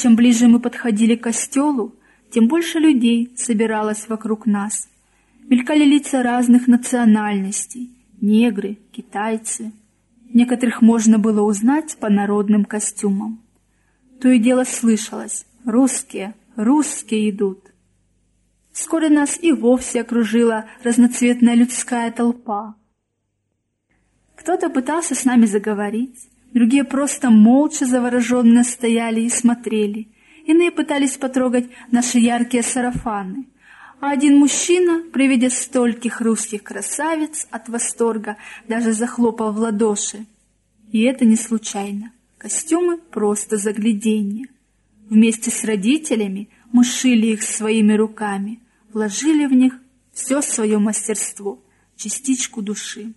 Чем ближе мы подходили к костелу, тем больше людей собиралось вокруг нас. Мелькали лица разных национальностей — негры, китайцы. Некоторых можно было узнать по народным костюмам. То и дело слышалось: «Русские, русские идут». Вскоре нас и вовсе окружила разноцветная людская толпа. Кто-то пытался с нами заговорить, другие просто молча завороженно стояли и смотрели. Иные пытались потрогать наши яркие сарафаны. А один мужчина, при виде стольких русских красавиц, от восторга даже захлопал в ладоши. И это не случайно. Костюмы просто загляденье. Вместе с родителями мы шили их своими руками, вложили в них все свое мастерство, частичку души.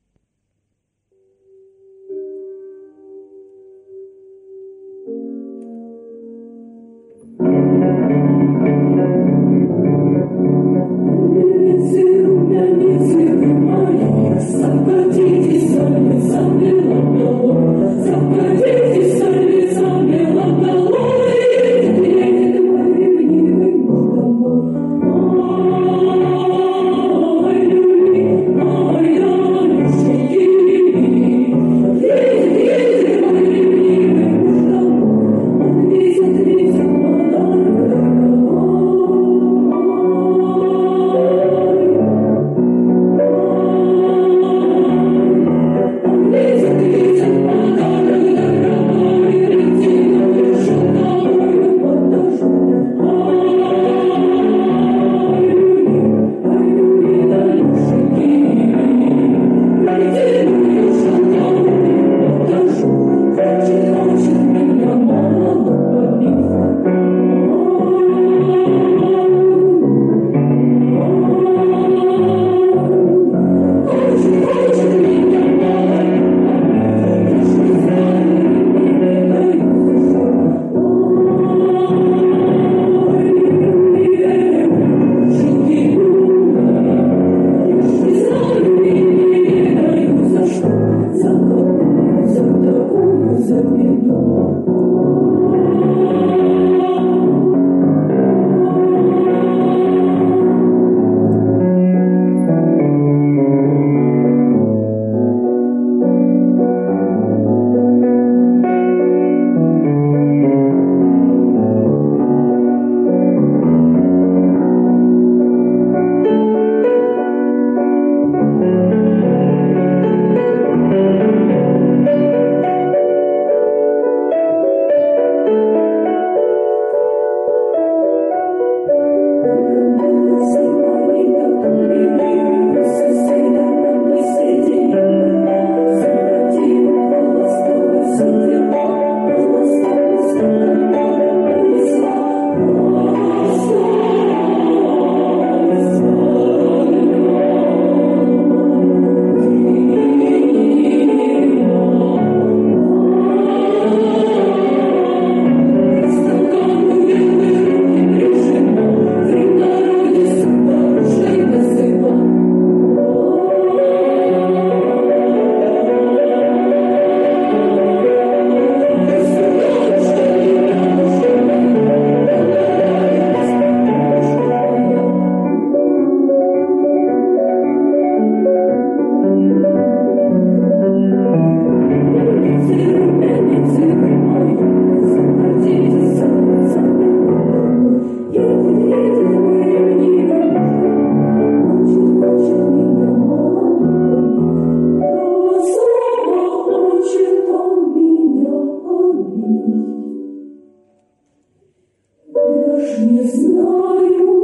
Не знаю,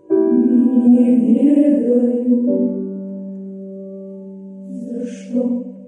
не ведаю, за что.